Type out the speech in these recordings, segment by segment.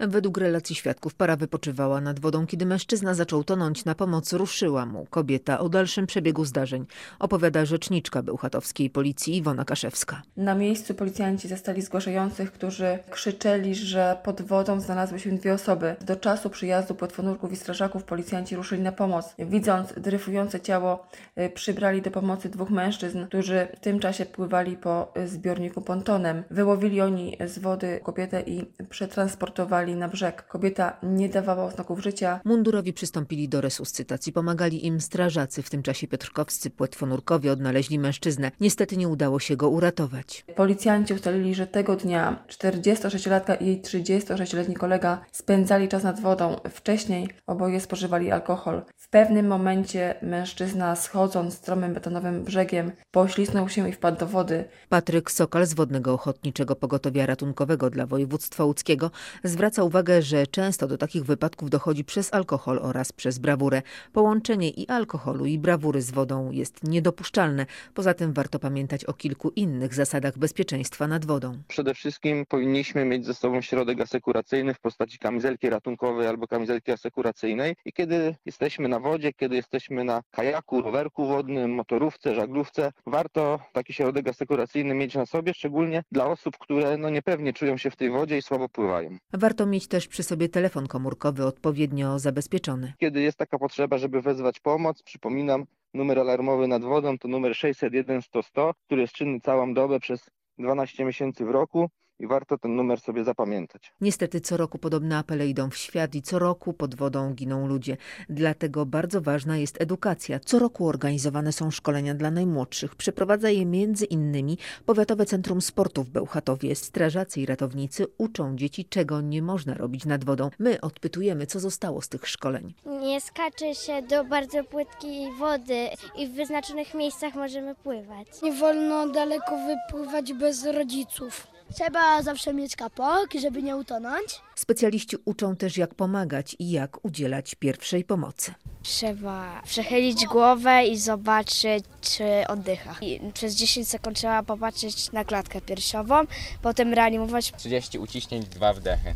Według relacji świadków para wypoczywała nad wodą, kiedy mężczyzna zaczął tonąć. Na pomoc ruszyła mu kobieta. O dalszym przebiegu zdarzeń opowiada rzeczniczka bełchatowskiej policji Iwona Kaszewska. Na miejscu policjanci zastali zgłaszających, którzy krzyczeli, że pod wodą znalazły się 2 osoby. Do czasu przyjazdu płetwonurków i strażaków policjanci ruszyli na pomoc. Widząc dryfujące ciało, przybrali do pomocy 2 mężczyzn, którzy w tym czasie pływali po zbiorniku pontonem. Wyłowili oni z wody kobietę i przetransportowali na brzeg. Kobieta nie dawała oznaków życia. Mundurowi przystąpili do resuscytacji. Pomagali im strażacy. W tym czasie piotrkowscy płetwonurkowie odnaleźli mężczyznę. Niestety nie udało się go uratować. Policjanci ustalili, że tego dnia 46-latka i jej 36-letni kolega spędzali czas nad wodą. Wcześniej oboje spożywali alkohol. W pewnym momencie mężczyzna, schodząc stromym betonowym brzegiem, poślizgnął się i wpadł do wody. Patryk Sokal z Wodnego Ochotniczego Pogotowia Ratunkowego dla województwa łódzkiego zwraca uwagę, że często do takich wypadków dochodzi przez alkohol oraz przez brawurę. Połączenie i alkoholu, i brawury z wodą jest niedopuszczalne. Poza tym warto pamiętać o kilku innych zasadach bezpieczeństwa nad wodą. Przede wszystkim powinniśmy mieć ze sobą środek asekuracyjny w postaci kamizelki ratunkowej albo kamizelki asekuracyjnej i kiedy jesteśmy na wodzie, kiedy jesteśmy na kajaku, rowerku wodnym, motorówce, żaglówce, warto taki środek asekuracyjny mieć na sobie, szczególnie dla osób, które niepewnie czują się w tej wodzie i słabo pływają. Warto mieć też przy sobie telefon komórkowy odpowiednio zabezpieczony. Kiedy jest taka potrzeba, żeby wezwać pomoc, przypominam, numer alarmowy nad wodą to numer 601 100 100, który jest czynny całą dobę przez 12 miesięcy w roku i warto ten numer sobie zapamiętać. Niestety co roku podobne apele idą w świat i co roku pod wodą giną ludzie. Dlatego bardzo ważna jest edukacja. Co roku organizowane są szkolenia dla najmłodszych. Przeprowadza je m.in. Powiatowe Centrum Sportu w Bełchatowie. Strażacy i ratownicy uczą dzieci, czego nie można robić nad wodą. My odpytujemy, co zostało z tych szkoleń. Nie skacze się do bardzo płytkiej wody i w wyznaczonych miejscach możemy pływać. Nie wolno daleko wypływać bez rodziców. Trzeba zawsze mieć kapok, żeby nie utonąć. Specjaliści uczą też, jak pomagać i jak udzielać pierwszej pomocy. Trzeba przechylić głowę i zobaczyć, czy oddycha. I przez 10 sekund trzeba popatrzeć na klatkę piersiową, potem reanimować. 30 uciśnięć, 2 wdechy.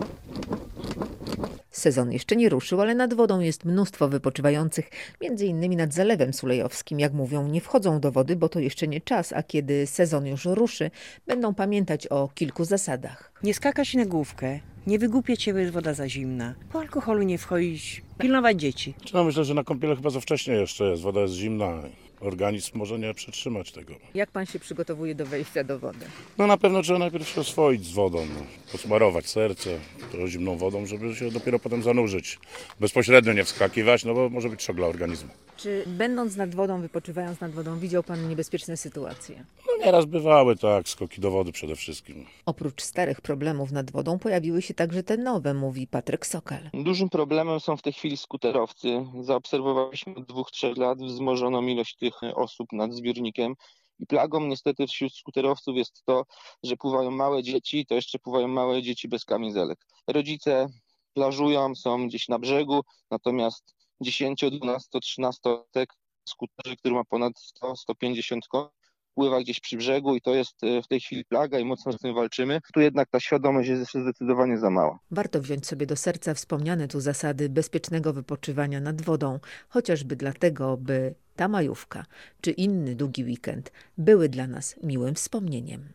Sezon jeszcze nie ruszył, ale nad wodą jest mnóstwo wypoczywających, między innymi nad Zalewem Sulejowskim. Jak mówią, nie wchodzą do wody, bo to jeszcze nie czas, a kiedy sezon już ruszy, będą pamiętać o kilku zasadach. Nie skakać na główkę, nie wygłupiać się, bo jest woda za zimna, po alkoholu nie wchodzić, pilnować dzieci. Myślę, że na kąpiele chyba za wcześnie jeszcze jest, woda jest zimna. Organizm może nie przetrzymać tego. Jak pan się przygotowuje do wejścia do wody? Na pewno trzeba najpierw się oswoić z wodą, posmarować serce trochę zimną wodą, żeby się dopiero potem zanurzyć. Bezpośrednio nie wskakiwać, bo może być szok dla organizmu. Czy będąc nad wodą, wypoczywając nad wodą, widział pan niebezpieczne sytuacje? Nieraz bywały, tak, skoki do wody przede wszystkim. Oprócz starych problemów nad wodą pojawiły się także te nowe, mówi Patryk Sokal. Dużym problemem są w tej chwili skuterowcy. Zaobserwowaliśmy od 2-3 lat wzmożoną ilość tych osób nad zbiornikiem. I plagą niestety wśród skuterowców jest to, że pływają małe dzieci, to jeszcze pływają małe dzieci bez kamizelek. Rodzice plażują, są gdzieś na brzegu, natomiast 10, 12, 13-latek skuterze, który ma ponad 100-150 koni, pływa gdzieś przy brzegu i to jest w tej chwili plaga i mocno z tym walczymy. Tu jednak ta świadomość jest jeszcze zdecydowanie za mała. Warto wziąć sobie do serca wspomniane tu zasady bezpiecznego wypoczywania nad wodą, chociażby dlatego, by ta majówka czy inny długi weekend były dla nas miłym wspomnieniem.